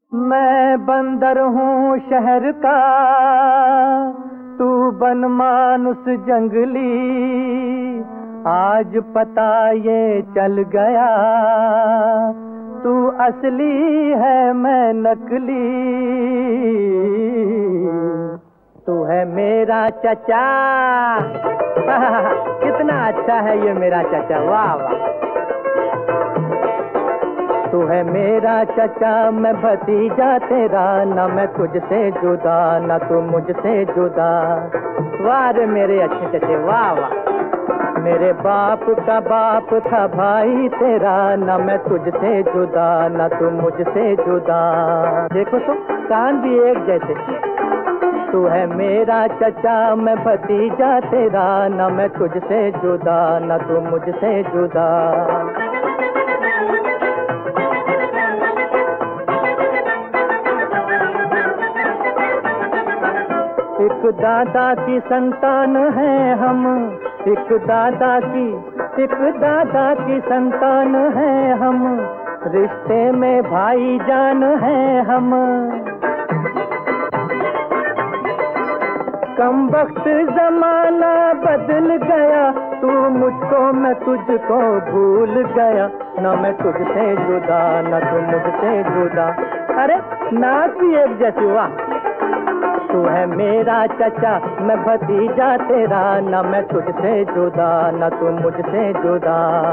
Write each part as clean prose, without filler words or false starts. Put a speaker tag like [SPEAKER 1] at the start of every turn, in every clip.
[SPEAKER 1] मैं बंदर हूँ शहर का, तू बनमानुस जंगली। आज पता ये चल गया, तू असली है मैं नकली। तू है मेरा चचा। कितना अच्छा है ये मेरा चचा, वाह वाह। तू है मेरा चचा, मैं भतीजा तेरा, ना मैं तुझसे जुदा ना तू मुझसे जुदा। वाह रे मेरे अच्छे चचे, वाह वाह। मेरे बाप का बाप था भाई तेरा, ना मैं तुझसे जुदा ना तू मुझसे जुदा। देखो तो कान भी एक जैसे। तू है मेरा चचा, मैं भतीजा तेरा, ना मैं तुझसे जुदा ना तू मुझसे जुदा। एक दादा की संतान है हम, एक दादा की संतान है हम, रिश्ते में भाईजान है हम। कम वक्त जमाना बदल गया, तू मुझको मैं तुझको भूल गया, ना मैं तुझसे जुदा ना तू मुझसे जुदा। अरे नाच भी एक जैसी, वाह। तू है मेरा चचा, मैं भतीजा तेरा, ना मैं तुझसे जुदा ना तू मुझसे जुदा।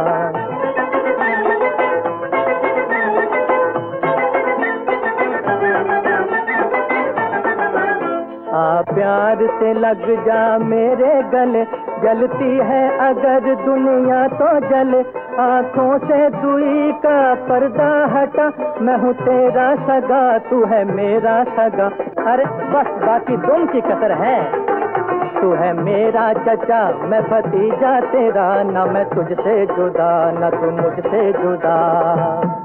[SPEAKER 1] आ प्यार से लग जा मेरे गले, जलती है अगर दुनिया तो जले। आँखों से दुई का पर्दा हटा, मैं हूँ तेरा सगा तू है मेरा सगा। अरे बस बाकी तुम की कसर है। तू है मेरा चचा, मैं भतीजा तेरा, ना मैं तुझसे जुदा ना तू मुझसे जुदा।